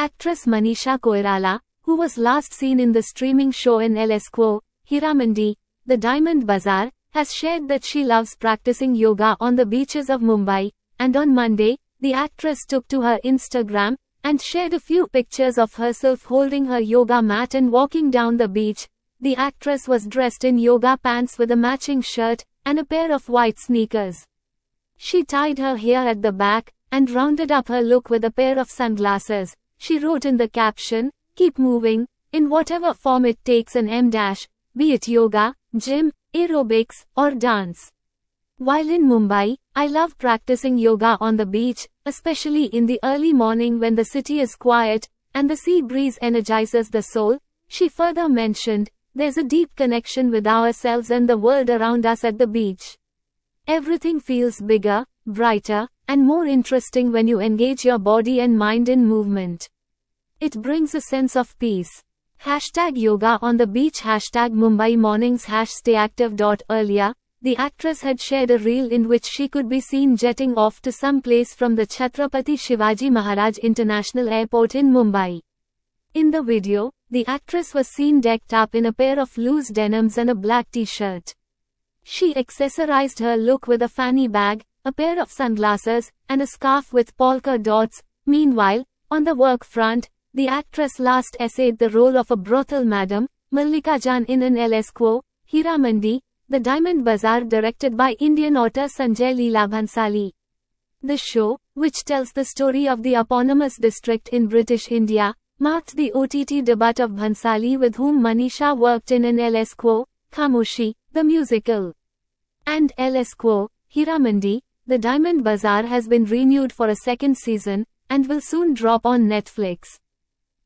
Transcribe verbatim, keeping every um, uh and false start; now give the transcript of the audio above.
Actress Manisha Koirala, who was last seen in the streaming show N L S Quo, Hiramandi, The Diamond Bazaar, has shared that she loves practicing yoga on the beaches of Mumbai, and on Monday, the actress took to her Instagram and shared a few pictures of herself holding her yoga mat and walking down the beach. The actress was dressed in yoga pants with a matching shirt and a pair of white sneakers. She tied her hair at the back and rounded up her look with a pair of sunglasses. She wrote in the caption, "Keep moving, in whatever form it takes an M dash, be it yoga, gym, aerobics, or dance. While in Mumbai, I love practicing yoga on the beach, especially in the early morning when the city is quiet and the sea breeze energizes the soul." She further mentioned, "There's a deep connection with ourselves and the world around us at the beach. Everything feels bigger, brighter, and more interesting when you engage your body and mind in movement. It brings a sense of peace." Hashtag yoga on the beach. Hashtag Mumbai mornings. Hash stay active. Earlier, the actress had shared a reel in which she could be seen jetting off to some place from the Chhatrapati Shivaji Maharaj International Airport in Mumbai. In the video, the actress was seen decked up in a pair of loose denims and a black t-shirt. She accessorized her look with a fanny bag, a pair of sunglasses, and a scarf with polka dots. Meanwhile, on the work front, the actress last essayed the role of a brothel madam, Mallika Jan, in N L S Quo, Hiramandi, The Diamond Bazaar, directed by Indian author Sanjay Leela Bhansali. The show, which tells the story of the eponymous district in British India, marked the O T T debut of Bhansali, with whom Manisha worked in N L S Quo, Khamoshi, the musical. And N L S Quo, Hiramandi, The Diamond Bazaar has been renewed for a second season, and will soon drop on Netflix.